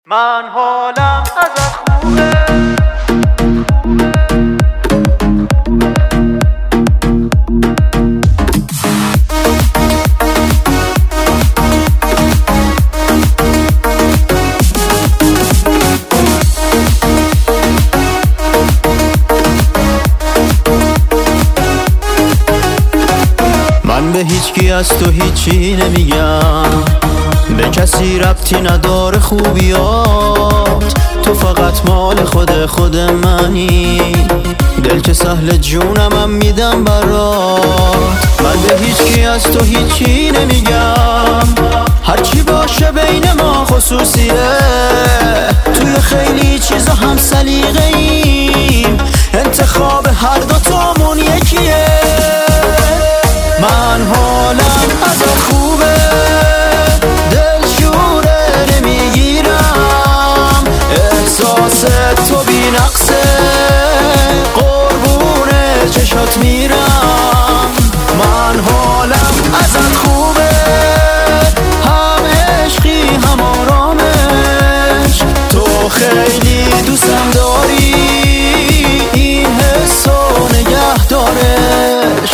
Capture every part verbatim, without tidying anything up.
من حالم ازت خوبه. من به هیچ کی از تو هیچی نمیگم، به کسی ربطی نداره خوبیات، تو فقط مال خود خود منی، دل که سهل جونمم میدم برات. من به هیچ کی از تو هیچی نمیگم، هرچی باشه بین ما خصوصیه، توی خیلی چیزا هم سلیقه ایم، انتخاب هر دوتامون یکیه. من حالم ازت خوبه، دل شوره نمیگیرم، احساس تو بی نقصه، قربون چشات میرم. من حالم ازت خوبه، هم عشقی هم آرامش، تو خیلی دوستم داری، این حسو نگه دارش.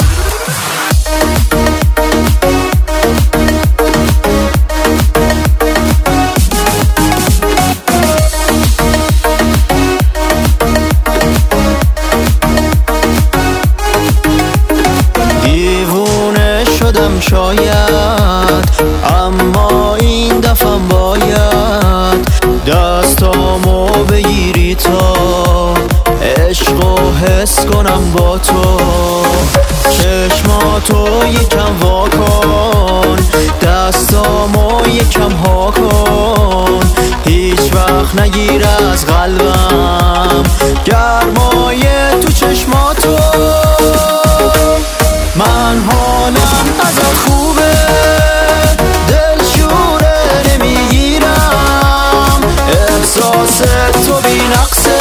شاید اما این دفعم باید دستامو بگیری تا عشقو حس کنم با تو، چشماتو یکم وا کن، دستامو یکم ها کن، هیچ وقت نگیر از قلبم گرمای تو چشماتو. من حالم ازت خوبه، دل شوره نمیگیرم، احساس تو بی نقصه،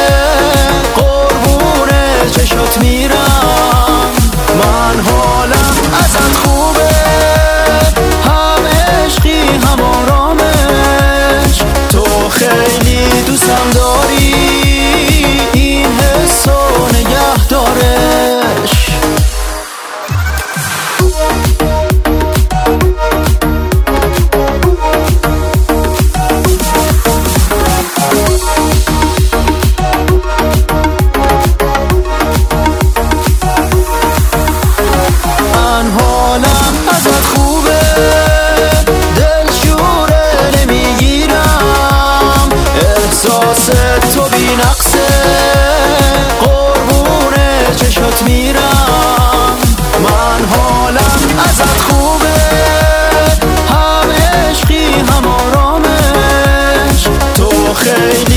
قربون چشات میرم. من حالم ازت خوبه، هم عشقی هم آرامش، تو خیلی دوستم داری، این حسو نگه دارش. تو بی نقصه، قربون چشات میرم. من حالم ازت خوبه، هم عشقی هم آرامش، تو خیلی